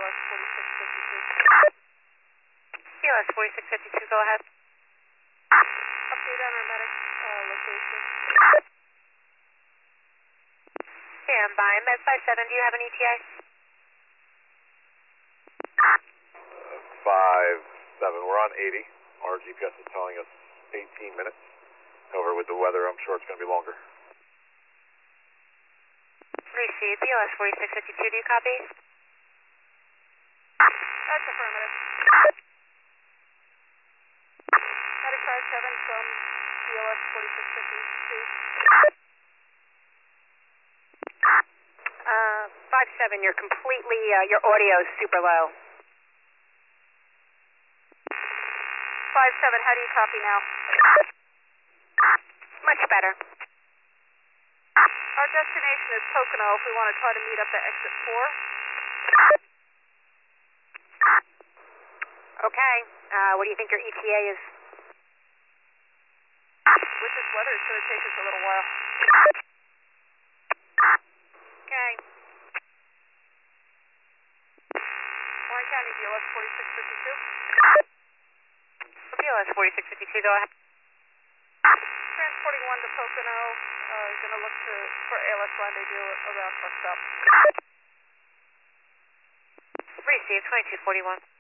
BLS 4652. BLS 4652, go ahead. Update on our medic location. Stand by. Med 57, do you have an ETA? 5-7, we're on 80. Our GPS is telling us 18 minutes. However, with the weather, I'm sure it's going to be longer. Receive. BLS 4652, do you copy? That's affirmative. Medic 57 from BLS 4652. 57, you're completely, your audio is super low. 57, how do you copy now? Much better. Our destination is Pocono if we want to try to meet up at exit 4. Okay, what do you think your ETA is? With this weather, it's going to take us a little while. Okay. Warren County, BLS 4652. BLS 4652, go ahead. Transporting 1 to Pocono. Going to look for ALS rendezvous around bus stop. Receive 2241.